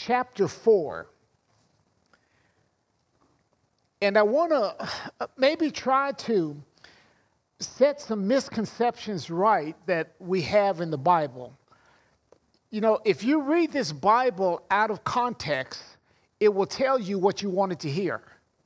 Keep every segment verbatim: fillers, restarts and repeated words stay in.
chapter four. And I want to maybe try to set some misconceptions right that we have in the Bible. You know, if you read this Bible out of context, it will tell you what you wanted to hear.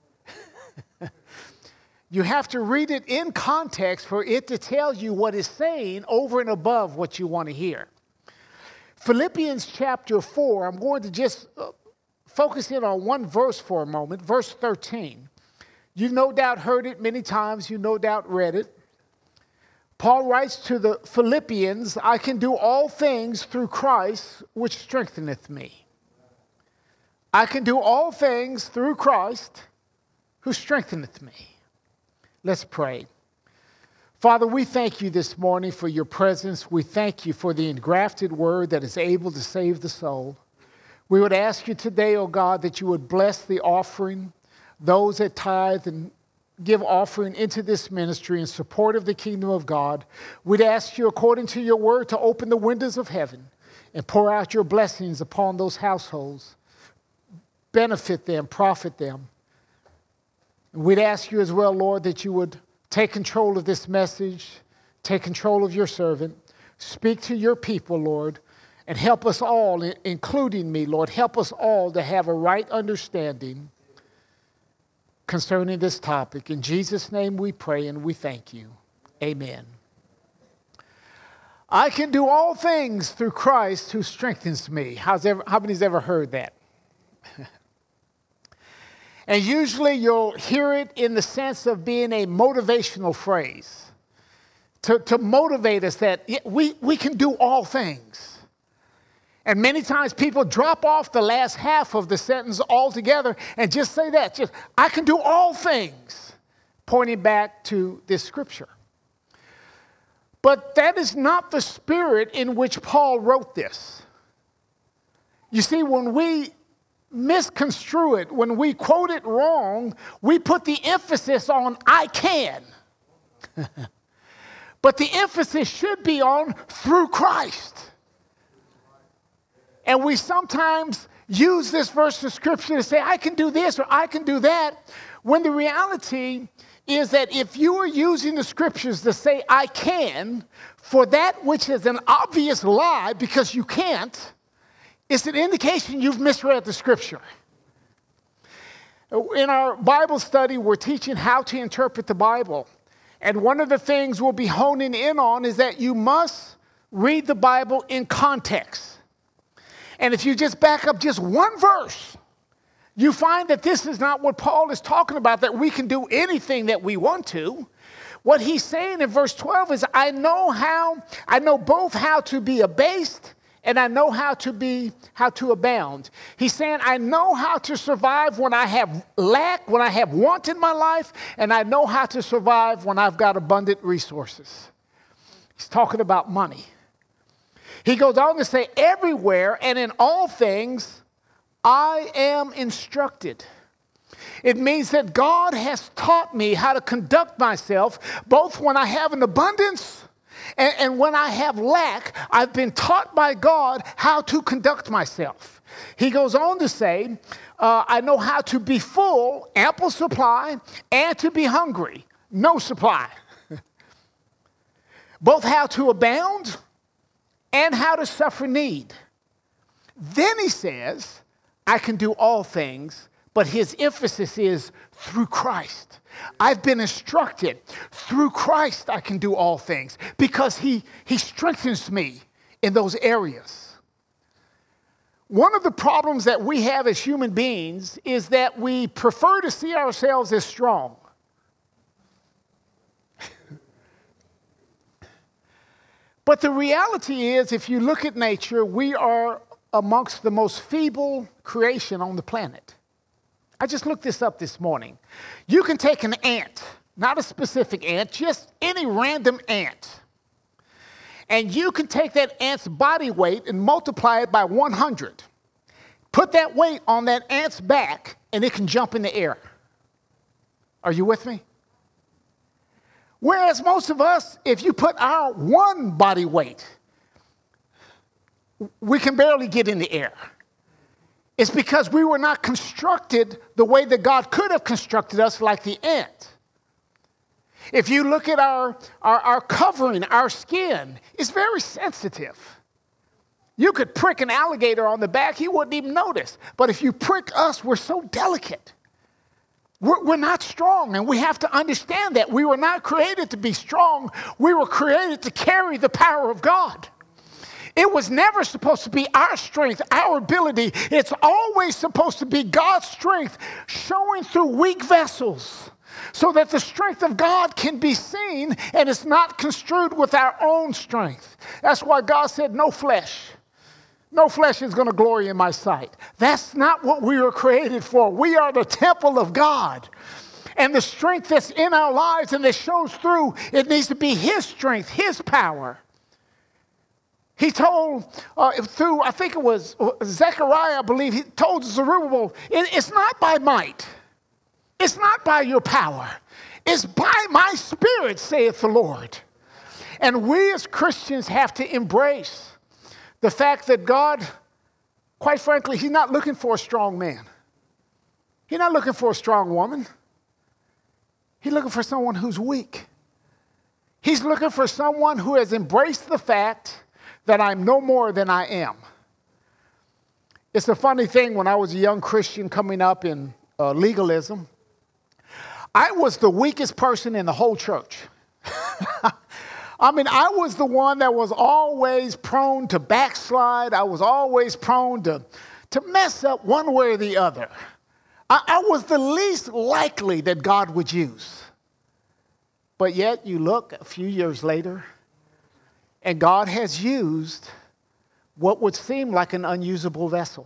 You have to read it in context for it to tell you what it's saying over and above what you want to hear. Philippians chapter four, I'm going to just uh, focus in on one verse for a moment, verse thirteen. You've no doubt heard it many times. You no doubt read it. Paul writes to the Philippians, I can do all things through Christ, which strengtheneth me. I can do all things through Christ, who strengtheneth me. Let's pray. Father, we thank you this morning for your presence. We thank you for the engrafted word that is able to save the soul. We would ask you today, oh God, that you would bless the offering, those that tithe and give offering into this ministry in support of the kingdom of God. We'd ask you, according to your word, to open the windows of heaven and pour out your blessings upon those households. Benefit them, profit them. And we'd ask you as well, Lord, that you would take control of this message, take control of your servant, speak to your people, Lord, and help us all, including me, Lord, help us all to have a right understanding concerning this topic. In Jesus' name we pray and we thank you. Amen. I can do all things through Christ who strengthens me. How's ever, how many's ever heard that? And usually you'll hear it in the sense of being a motivational phrase to, to motivate us that we, we can do all things. And many times people drop off the last half of the sentence altogether and just say that, just, I can do all things, pointing back to this scripture. But that is not the spirit in which Paul wrote this. You see, when we misconstrue it, when we quote it wrong, we put the emphasis on I can. But the emphasis should be on through Christ. And we sometimes use this verse of scripture to say I can do this or I can do that, when the reality is that if you are using the scriptures to say I can for that which is an obvious lie because you can't, it's an indication you've misread the scripture. In our Bible study, we're teaching how to interpret the Bible. And one of the things we'll be honing in on is that you must read the Bible in context. And if you just back up just one verse, you find that this is not what Paul is talking about, that we can do anything that we want to. What he's saying in verse twelve is, I know how, I know both how to be abased and I know how to be, how to abound. He's saying, I know how to survive when I have lack, when I have want in my life, and I know how to survive when I've got abundant resources. He's talking about money. He goes on to say, everywhere and in all things, I am instructed. It means that God has taught me how to conduct myself, both when I have an abundance And, and when I have lack, I've been taught by God how to conduct myself. He goes on to say, uh, I know how to be full, ample supply, and to be hungry, no supply. Both how to abound and how to suffer need. Then he says, I can do all things, but his emphasis is through Christ. I've been instructed through Christ I can do all things because he, he strengthens me in those areas. One of the problems that we have as human beings is that we prefer to see ourselves as strong. But the reality is, if you look at nature, we are amongst the most feeble creation on the planet. I just looked this up this morning. You can take an ant, not a specific ant, just any random ant. And you can take that ant's body weight and multiply it by one hundred. Put that weight on that ant's back, and it can jump in the air. Are you with me? Whereas most of us, if you put our one body weight, we can barely get in the air. It's because we were not constructed the way that God could have constructed us, like the ant. If you look at our, our, our covering, our skin, it's very sensitive. You could prick an alligator on the back, he wouldn't even notice. But if you prick us, we're so delicate. We're, we're not strong, and we have to understand that. We were not created to be strong. We were created to carry the power of God. It was never supposed to be our strength, our ability. It's always supposed to be God's strength showing through weak vessels so that the strength of God can be seen and it's not construed with our own strength. That's why God said, no flesh. No flesh is going to glory in my sight. That's not what we were created for. We are the temple of God. And the strength that's in our lives and that shows through, it needs to be His strength, His power. He told, uh, through, I think it was Zechariah, I believe, he told Zerubbabel, it, it's not by might. It's not by your power. It's by my Spirit, saith the Lord. And we as Christians have to embrace the fact that God, quite frankly, He's not looking for a strong man. He's not looking for a strong woman. He's looking for someone who's weak. He's looking for someone who has embraced the fact that I'm no more than I am. It's a funny thing, when I was a young Christian coming up in uh, legalism, I was the weakest person in the whole church. I mean, I was the one that was always prone to backslide. I was always prone to, to mess up one way or the other. I, I was the least likely that God would use. But yet you look a few years later, and God has used what would seem like an unusable vessel.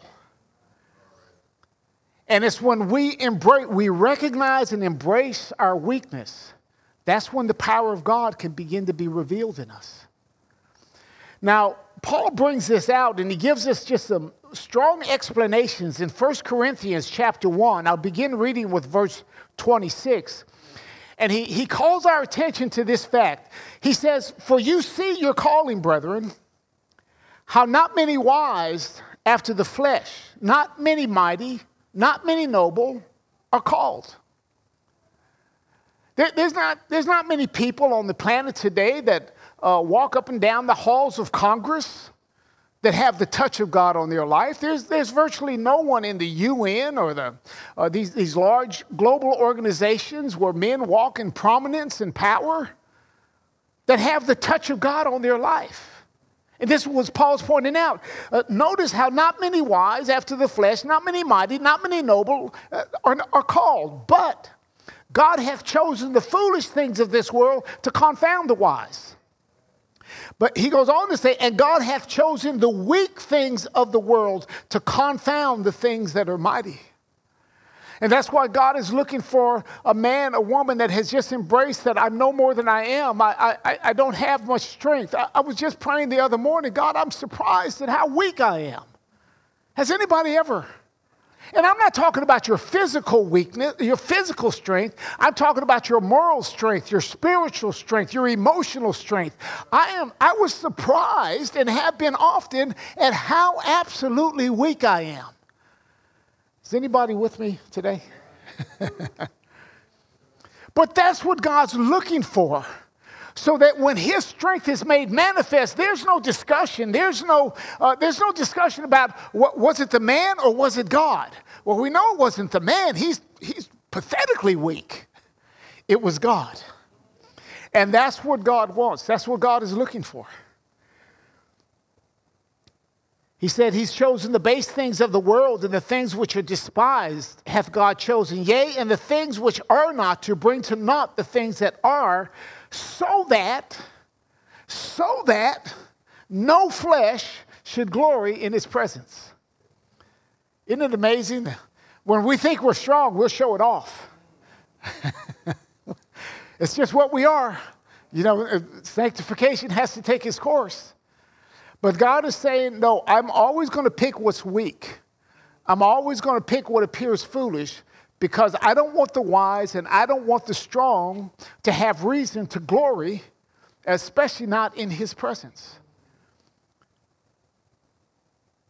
And it's when we embrace, we recognize and embrace our weakness, that's when the power of God can begin to be revealed in us. Now, Paul brings this out, and he gives us just some strong explanations in First Corinthians chapter one. I'll begin reading with verse twenty-six. And he, he calls our attention to this fact. He says, for you see your calling, brethren, how not many wise after the flesh, not many mighty, not many noble are called. There, there's, not, there's not many people on the planet today that uh, walk up and down the halls of Congress that have the touch of God on their life. There's, there's virtually no one in the U N or the, uh, these, these large global organizations where men walk in prominence and power that have the touch of God on their life. And this was Paul's pointing out. Uh, notice how not many wise after the flesh, not many mighty, not many noble uh, are, are called. But God hath chosen the foolish things of this world to confound the wise. But he goes on to say, and God hath chosen the weak things of the world to confound the things that are mighty. And that's why God is looking for a man, a woman that has just embraced that I'm no more than I am. I, I, I don't have much strength. I, I was just praying the other morning, God, I'm surprised at how weak I am. Has anybody ever? And I'm not talking about your physical weakness, your physical strength. I'm talking about your moral strength, your spiritual strength, your emotional strength. I am. I was surprised and have been often at how absolutely weak I am. Is anybody with me today? But that's what God's looking for. So that when His strength is made manifest, there's no discussion. There's no, uh, there's no discussion about what, was it the man or was it God? Well, we know it wasn't the man. He's, he's pathetically weak. It was God. And that's what God wants. That's what God is looking for. He said He's chosen the base things of the world, and the things which are despised hath God chosen. Yea, and the things which are not, to bring to naught the things that are, so that, so that no flesh should glory in His presence. Isn't it amazing? When we think we're strong, we'll show it off. It's just what we are. You know, sanctification has to take its course. But God is saying, no, I'm always going to pick what's weak. I'm always going to pick what appears foolish, because I don't want the wise and I don't want the strong to have reason to glory, especially not in His presence.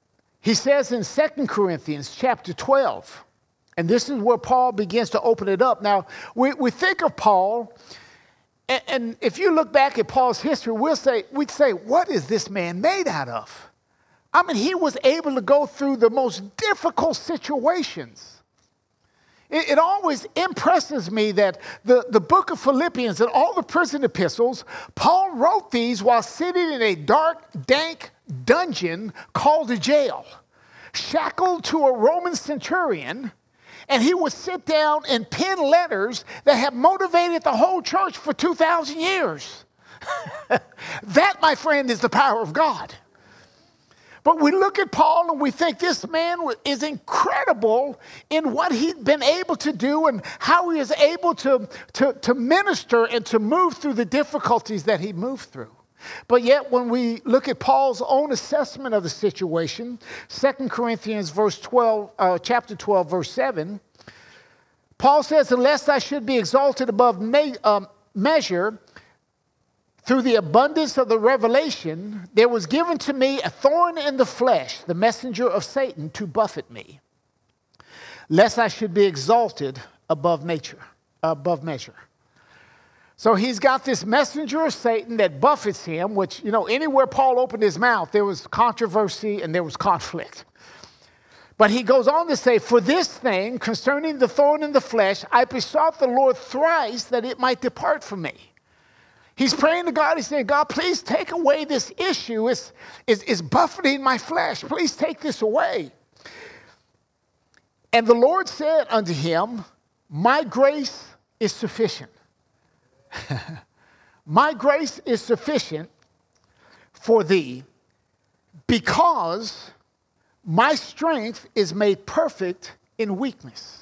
He says in Second Corinthians chapter twelve, and this is where Paul begins to open it up. Now, we, we think of Paul, and, and if you look back at Paul's history, we'll say, we'd say, what is this man made out of? I mean, he was able to go through the most difficult situations. It, it always impresses me that the, the book of Philippians and all the prison epistles, Paul wrote these while sitting in a dark, dank dungeon called a jail, shackled to a Roman centurion, and he would sit down and pen letters that have motivated the whole church for two thousand years. That, my friend, is the power of God. But we look at Paul and we think this man is incredible in what he'd been able to do and how he is able to, to, to minister and to move through the difficulties that he moved through. But yet when we look at Paul's own assessment of the situation, Second Corinthians verse twelve, uh, chapter twelve, verse seven, Paul says, unless I should be exalted above me- um, measure, through the abundance of the revelation, there was given to me a thorn in the flesh, the messenger of Satan, to buffet me, lest I should be exalted above nature, above measure. So he's got this messenger of Satan that buffets him, which, you know, anywhere Paul opened his mouth, there was controversy and there was conflict. But he goes on to say, for this thing, concerning the thorn in the flesh, I besought the Lord thrice that it might depart from me. He's praying to God. He's saying, God, please take away this issue. It's, it's, it's buffeting my flesh. Please take this away. And the Lord said unto him, my grace is sufficient. My grace is sufficient for thee, because my strength is made perfect in weakness.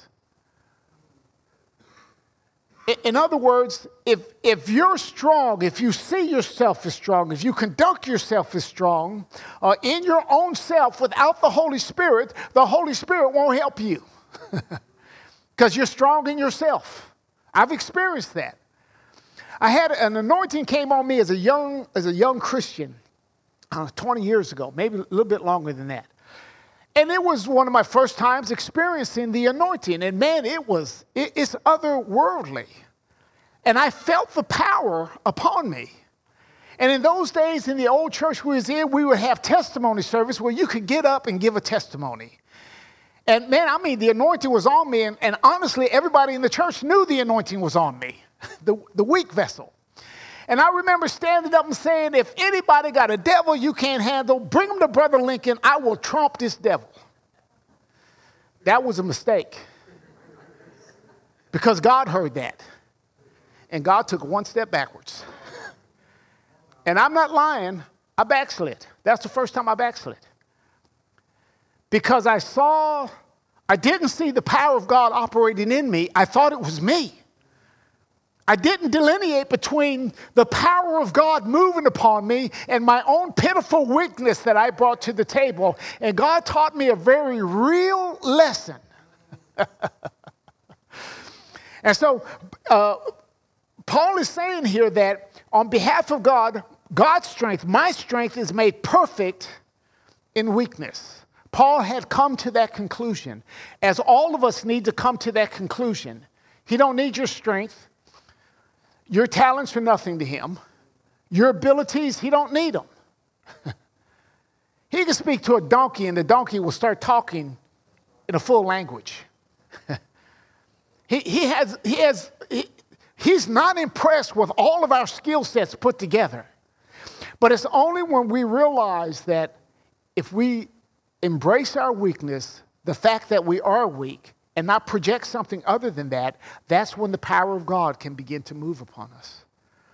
In other words, if, if you're strong, if you see yourself as strong, if you conduct yourself as strong, uh, in your own self without the Holy Spirit, the Holy Spirit won't help you because you're strong in yourself. I've experienced that. I had an anointing came on me as a young, as a young Christian uh, twenty years ago, maybe a little bit longer than that. And it was one of my first times experiencing the anointing. And man, it was, it, it's otherworldly. And I felt the power upon me. And in those days in the old church we was in, we would have testimony service where you could get up and give a testimony. And man, I mean, the anointing was on me. And, and honestly, everybody in the church knew the anointing was on me, the, the weak vessel. And I remember standing up and saying, if anybody got a devil you can't handle, bring him to Brother Lincoln. I will trump this devil. That was a mistake. Because God heard that. And God took one step backwards. And I'm not lying. I backslid. That's the first time I backslid. Because I saw, I didn't see the power of God operating in me. I thought it was me. I didn't delineate between the power of God moving upon me and my own pitiful weakness that I brought to the table. And God taught me a very real lesson. And so uh, Paul is saying here that on behalf of God, God's strength, my strength is made perfect in weakness. Paul had come to that conclusion, as all of us need to come to that conclusion. He don't need your strength. Your talents are nothing to him. Your abilities, he don't need them. He can speak to a donkey and the donkey will start talking in a full language. he, he has, he has, he, he's not impressed with all of our skill sets put together. But it's only when we realize that if we embrace our weakness, the fact that we are weak, and not project something other than that, that's when the power of God can begin to move upon us.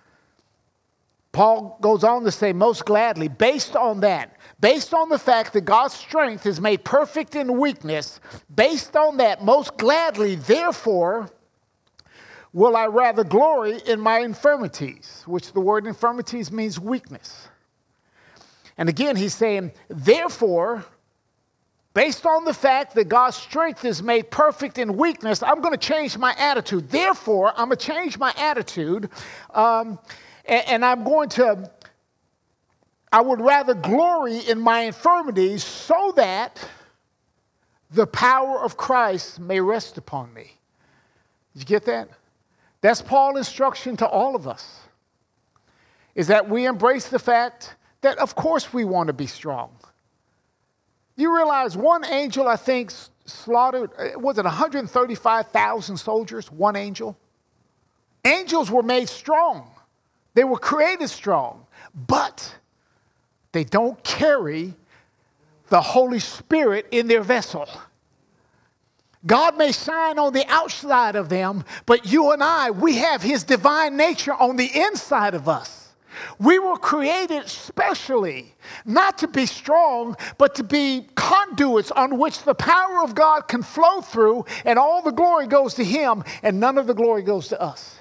Paul goes on to say, most gladly, based on that, based on the fact that God's strength is made perfect in weakness, based on that, most gladly, therefore, will I rather glory in my infirmities, which the word infirmities means weakness. And again, he's saying, therefore, based on the fact that God's strength is made perfect in weakness, I'm going to change my attitude. Therefore, I'm going to change my attitude, um, and, and I'm going to I would rather glory in my infirmities so that the power of Christ may rest upon me. Did you get that? That's Paul's instruction to all of us, is that we embrace the fact that, of course, we want to be strong. You realize one angel, I think, slaughtered, was it one hundred thirty-five thousand soldiers, one angel? Angels were made strong. They were created strong, but they don't carry the Holy Spirit in their vessel. God may shine on the outside of them, but you and I, we have his divine nature on the inside of us. We were created specially, not to be strong, but to be conduits on which the power of God can flow through, and all the glory goes to him, and none of the glory goes to us.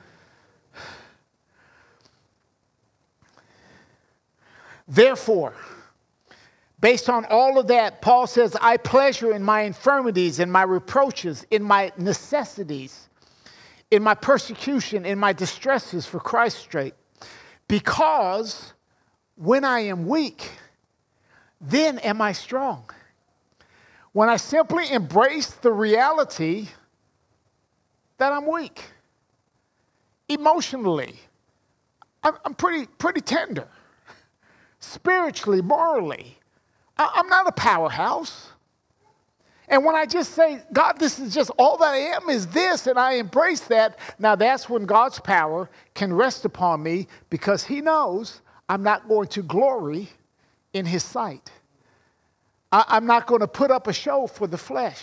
Therefore, based on all of that, Paul says, I pleasure in my infirmities, in my reproaches, in my necessities, in my persecution, in my distresses for Christ's sake. Because when I am weak, then am I strong. When I simply embrace the reality that I'm weak. Emotionally, I'm, I'm pretty, pretty tender. Spiritually, morally, I'm not a powerhouse. And when I just say, God, this is just all that I am is this, and I embrace that, now that's when God's power can rest upon me, because he knows I'm not going to glory in his sight. I, I'm not going to put up a show for the flesh.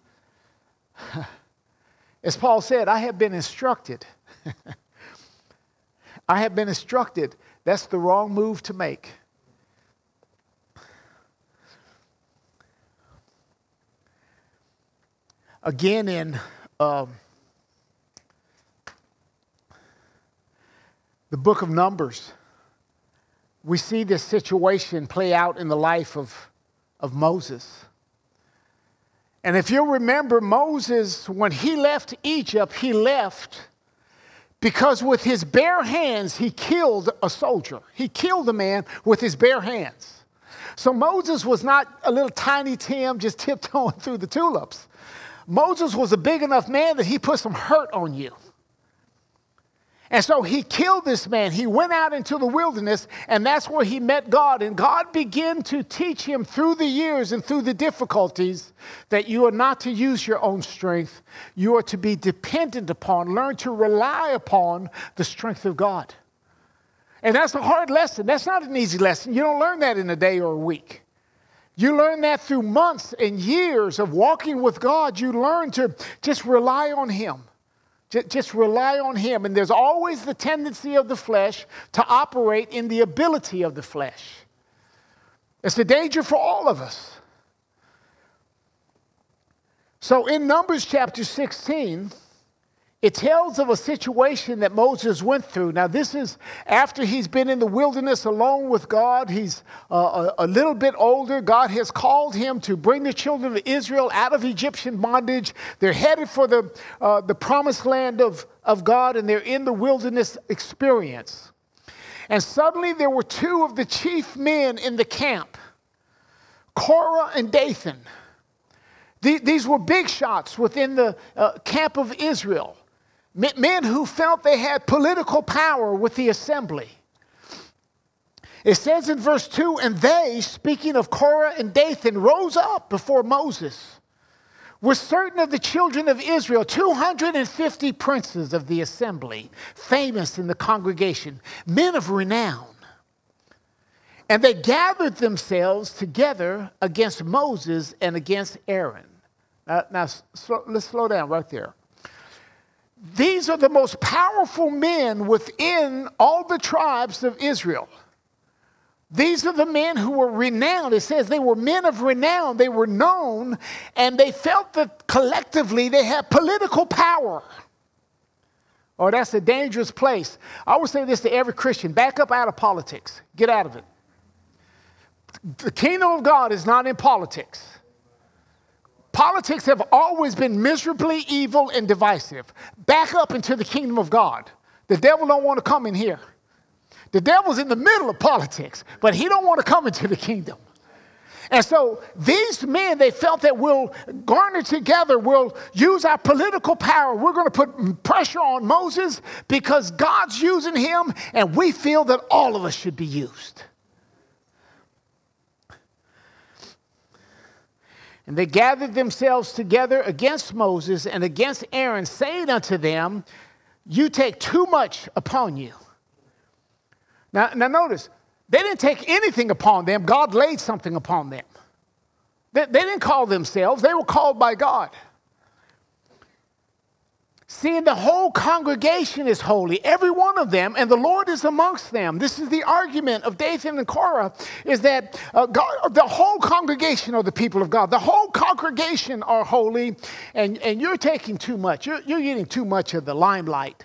As Paul said, I have been instructed. I have been instructed. That's the wrong move to make. Again, in um, the book of Numbers, we see this situation play out in the life of, of Moses. And if you'll remember, Moses, when he left Egypt, he left because with his bare hands, he killed a soldier. He killed a man with his bare hands. So Moses was not a little tiny Tim just tiptoeing through the tulips. Moses was a big enough man that he put some hurt on you. And so he killed this man. He went out into the wilderness, and that's where he met God. And God began to teach him through the years and through the difficulties that you are not to use your own strength. You are to be dependent upon, learn to rely upon the strength of God. And that's a hard lesson. That's not an easy lesson. You don't learn that in a day or a week. You learn that through months and years of walking with God. You learn to just rely on him. Just rely on him. And there's always the tendency of the flesh to operate in the ability of the flesh. It's a danger for all of us. So in Numbers chapter sixteen, it tells of a situation that Moses went through. Now, this is after he's been in the wilderness alone with God. He's uh, a, a little bit older. God has called him to bring the children of Israel out of Egyptian bondage. They're headed for the, uh, the promised land of, of God, and they're in the wilderness experience. And suddenly there were two of the chief men in the camp, Korah and Dathan. The, these were big shots within the uh, camp of Israel. Men who felt they had political power with the assembly. It says in verse two, and they, speaking of Korah and Dathan, rose up before Moses with certain of the children of Israel, two hundred fifty princes of the assembly, famous in the congregation, men of renown. And they gathered themselves together against Moses and against Aaron. Now, now slow, let's slow down right there. These are the most powerful men within all the tribes of Israel. These are the men who were renowned. It says they were men of renown. They were known, and they felt that collectively they had political power. Oh, that's a dangerous place. I would say this to every Christian: back up out of politics. Get out of it. The kingdom of God is not in politics. Politics have always been miserably evil and divisive. Back up into the kingdom of God. The devil don't want to come in here. The devil's in the middle of politics, but he don't want to come into the kingdom. And so these men, they felt that we'll garner together, we'll use our political power. We're going to put pressure on Moses because God's using him, and we feel that all of us should be used. And they gathered themselves together against Moses and against Aaron, saying unto them, you take too much upon you. Now, now notice, they didn't take anything upon them. God laid something upon them. They, they didn't call themselves. They were called by God. Seeing the whole congregation is holy, every one of them, and the Lord is amongst them. This is the argument of Dathan and Korah, is that uh, God, the whole congregation are the people of God. The whole congregation are holy, and, and you're taking too much. You're, you're getting too much of the limelight.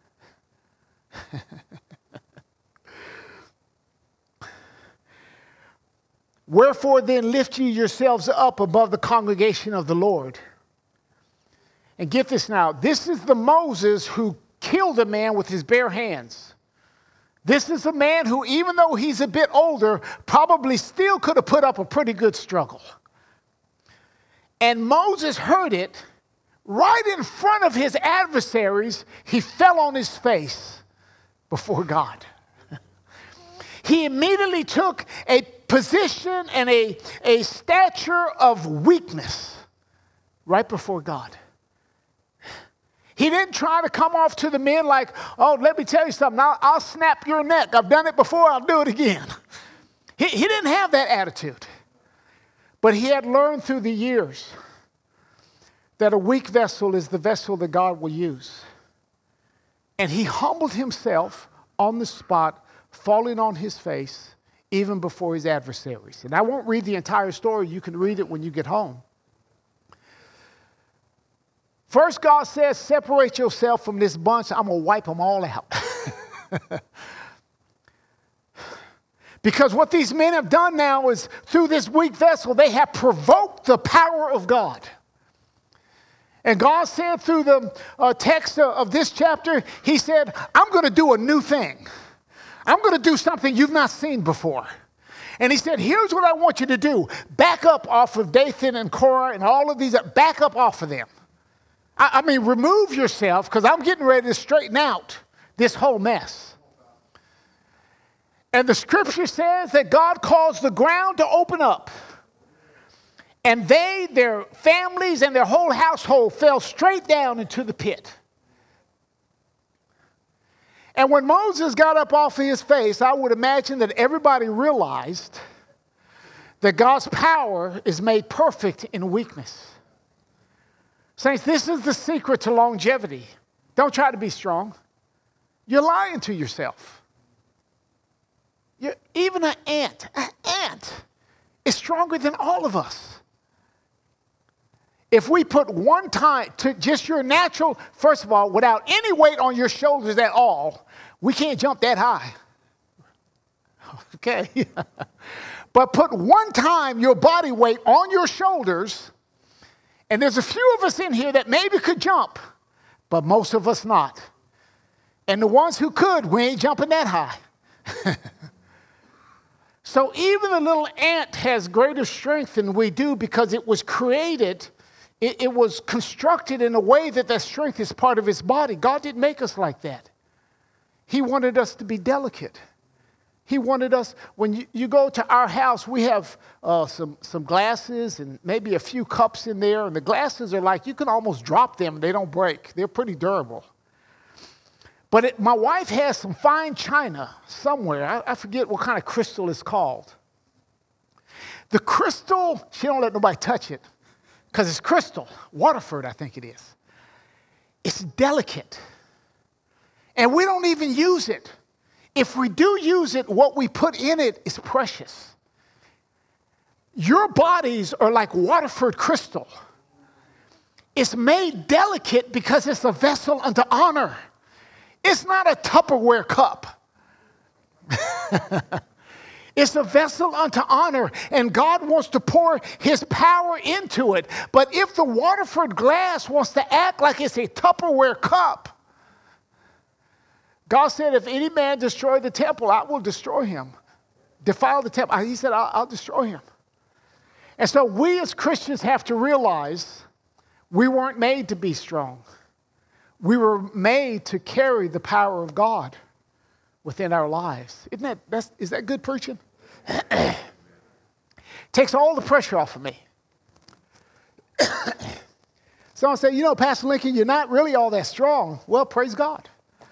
Wherefore then lift ye yourselves up above the congregation of the Lord. And get this now, this is the Moses who killed a man with his bare hands. This is a man who, even though he's a bit older, probably still could have put up a pretty good struggle. And Moses heard it right in front of his adversaries. He fell on his face before God. He immediately took a position and a, a stature of weakness right before God. He didn't try to come off to the men like, oh, let me tell you something. I'll, I'll snap your neck. I've done it before. I'll do it again. He, he didn't have that attitude. But he had learned through the years that a weak vessel is the vessel that God will use. And he humbled himself on the spot, falling on his face, even before his adversaries. And I won't read the entire story. You can read it when you get home. First, God says, separate yourself from this bunch. I'm going to wipe them all out. Because what these men have done now is, through this weak vessel, they have provoked the power of God. And God said through the uh, text of this chapter, he said, I'm going to do a new thing. I'm going to do something you've not seen before. And he said, here's what I want you to do. Back up off of Dathan and Korah and all of these. Back up off of them. I, I mean, remove yourself, because I'm getting ready to straighten out this whole mess. And the scripture says that God caused the ground to open up. And they, their families, and their whole household fell straight down into the pit. And when Moses got up off of his face, I would imagine that everybody realized that God's power is made perfect in weakness. Saints, this is the secret to longevity. Don't try to be strong. You're lying to yourself. You're, even an ant, an ant is stronger than all of us. If we put one time to just your natural, first of all, without any weight on your shoulders at all, we can't jump that high. Okay. But put one time your body weight on your shoulders, and there's a few of us in here that maybe could jump, but most of us not. And the ones who could, we ain't jumping that high. So even the little ant has greater strength than we do, because it was created, it, it was constructed in a way that that strength is part of its body. God didn't make us like that. He wanted us to be delicate. He wanted us, when you, you go to our house, we have uh, some, some glasses and maybe a few cups in there. And the glasses are like, you can almost drop them. They don't break. They're pretty durable. But it, my wife has some fine china somewhere. I, I forget what kind of crystal it's called. The crystal, she don't let nobody touch it because it's crystal. Waterford, I think it is. It's delicate. And we don't even use it. If we do use it, what we put in it is precious. Your bodies are like Waterford crystal. It's made delicate because it's a vessel unto honor. It's not a Tupperware cup. It's a vessel unto honor, and God wants to pour his power into it. But if the Waterford glass wants to act like it's a Tupperware cup, God said, if any man destroy the temple, I will destroy him. Defile the temple. He said, I'll, I'll destroy him. And so we as Christians have to realize we weren't made to be strong. We were made to carry the power of God within our lives. Isn't that, that's, is that good preaching? Takes all the pressure off of me. Someone say, you know, Pastor Lincoln, you're not really all that strong. Well, praise God.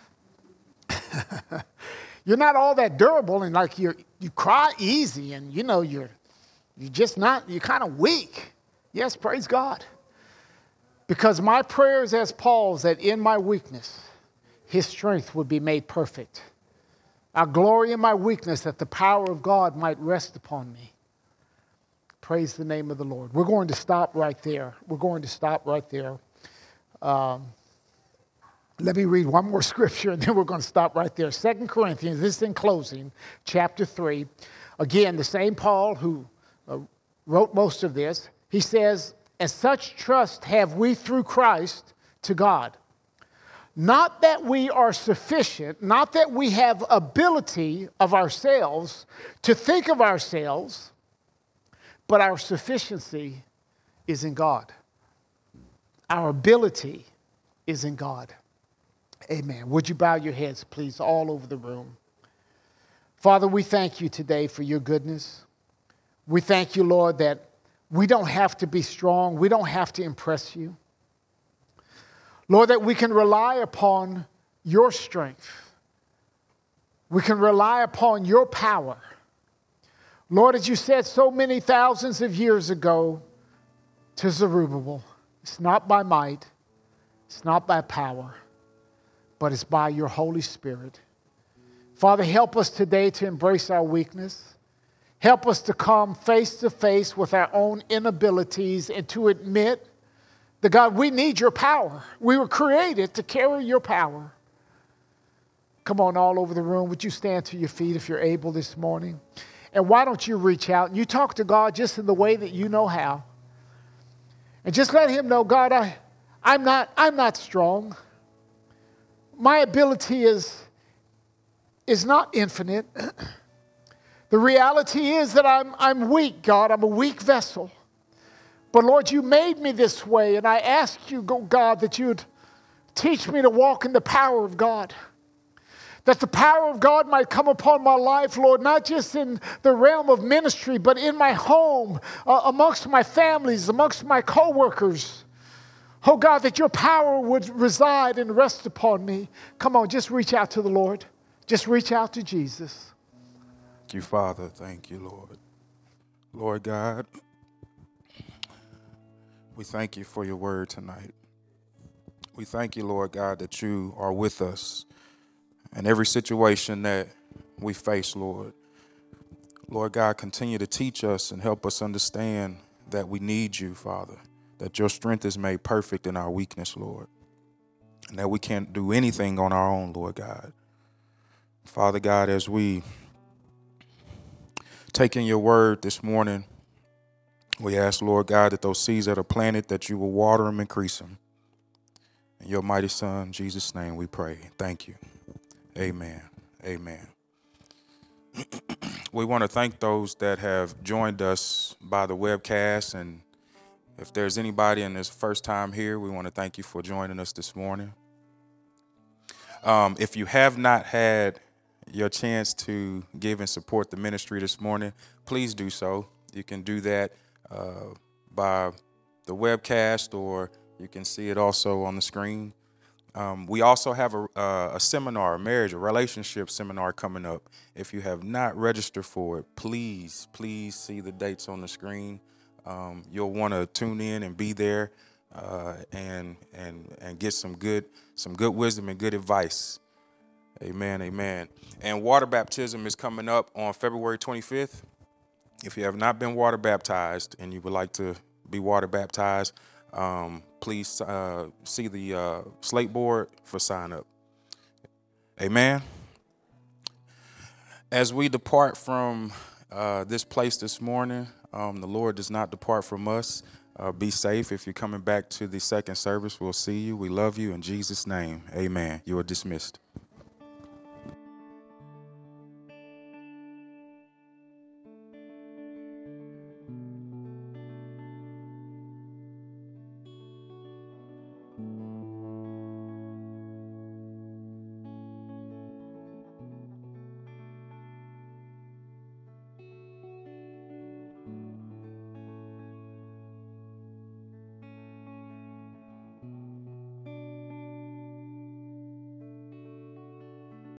You're not all that durable, and like you you cry easy, and you know you're you're just not, you're kind of weak. Yes, praise God. Because my prayer is as Paul's, that in my weakness, his strength would be made perfect. I glory in my weakness, that the power of God might rest upon me. Praise the name of the Lord. We're going to stop right there. We're going to stop right there. Um, let me read one more scripture, and then we're going to stop right there. Second Corinthians, this is in closing, chapter three. Again, the same Paul who uh, wrote most of this. He says, and such trust have we through Christ to God. Not that we are sufficient, not that we have ability of ourselves to think of ourselves, but our sufficiency is in God. Our ability is in God. Amen. Would you bow your heads, please, all over the room? Father, we thank you today for your goodness. We thank you, Lord, that we don't have to be strong. We don't have to impress you. Lord, that we can rely upon your strength. We can rely upon your power. Lord, as you said so many thousands of years ago to Zerubbabel, it's not by might, it's not by power, but it's by your Holy Spirit. Father, help us today to embrace our weakness. Help us to come face to face with our own inabilities and to admit that, God, we need your power. We were created to carry your power. Come on, all over the room. Would you stand to your feet if you're able this morning? And why don't you reach out and you talk to God just in the way that you know how. And just let him know, God, I, I'm not, I'm not strong. My ability is, is not infinite. The reality is that I'm, I'm weak, God. I'm a weak vessel. But Lord, you made me this way, and I ask you, God, that you'd teach me to walk in the power of God. That the power of God might come upon my life, Lord, not just in the realm of ministry, but in my home, uh, amongst my families, amongst my co-workers. Oh, God, that your power would reside and rest upon me. Come on, just reach out to the Lord. Just reach out to Jesus. Thank you, Father. Thank you, Lord. Lord God, we thank you for your word tonight. We thank you, Lord God, that you are with us in every situation that we face, Lord. Lord God, continue to teach us and help us understand that we need you, Father, that your strength is made perfect in our weakness, Lord, and that we can't do anything on our own, Lord God. Father God, as we take in your word this morning, we ask, Lord God, that those seeds that are planted, that you will water them, increase them. In your mighty Son, Jesus' name, we pray. Thank you. Amen. Amen. We want to thank those that have joined us by the webcast. And if there's anybody in this first time here, we want to thank you for joining us this morning. Um, if you have not had your chance to give and support the ministry this morning, please do so. You can do that uh, by the webcast, or you can see it also on the screen. Um, we also have a, uh, a seminar, a marriage, a relationship seminar coming up. If you have not registered for it, please, please see the dates on the screen. Um, you'll want to tune in and be there uh, and and and get some good some good wisdom and good advice. Amen, amen. And water baptism is coming up on February twenty-fifth. If you have not been water baptized and you would like to be water baptized, um, please uh, see the uh, slate board for sign up. Amen. As we depart from uh, this place this morning, um, the Lord does not depart from us. Uh, be safe. If you're coming back to the second service, we'll see you. We love you in Jesus' name. Amen. You are dismissed.